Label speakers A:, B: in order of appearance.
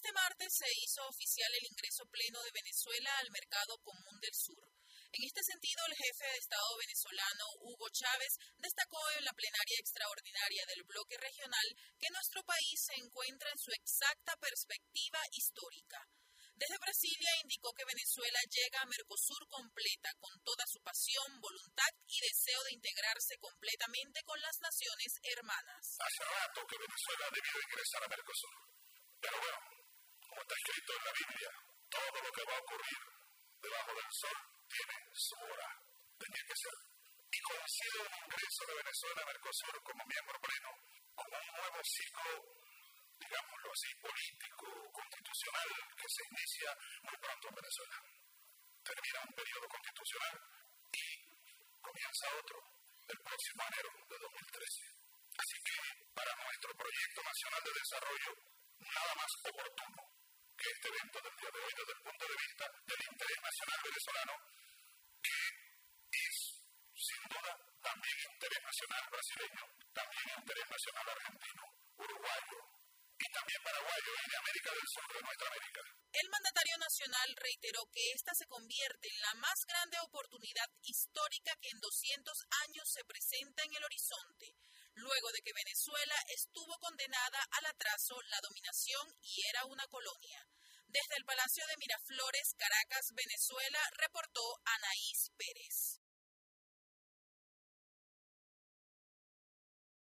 A: Este martes se hizo oficial el ingreso pleno de Venezuela al mercado común del sur. En este sentido, el jefe de Estado venezolano, Hugo Chávez, destacó en la plenaria extraordinaria del bloque regional que nuestro país se encuentra en su exacta perspectiva histórica. Desde Brasilia indicó que Venezuela llega a Mercosur completa con toda su pasión, voluntad y deseo de integrarse completamente con las naciones hermanas.
B: Hace rato que Venezuela debió ingresar a Mercosur. Pero bueno, como está escrito en la Biblia, todo lo que va a ocurrir debajo del sol tiene su hora. Tenía que ser. Y coincide el ingreso de Venezuela a Mercosur como miembro pleno con un nuevo ciclo, digámoslo así, político, constitucional, que se inicia muy pronto en Venezuela. Termina un periodo constitucional y comienza otro el próximo enero de 2013. Así que para nuestro proyecto nacional de desarrollo, nada más oportuno que este evento del día de hoy desde el punto de vista del interés nacional venezolano, que es, sin duda, también interés nacional brasileño, también interés nacional argentino, uruguayo y también paraguayo y de América del Sur, de nuestra América.
A: El mandatario nacional reiteró que esta se convierte en la más grande oportunidad histórica que en 200 años se presenta en el horizonte, luego de que Venezuela estuvo condenada al atraso, la dominación y era una colonia. Desde el Palacio de Miraflores, Caracas, Venezuela, reportó Anaís Pérez.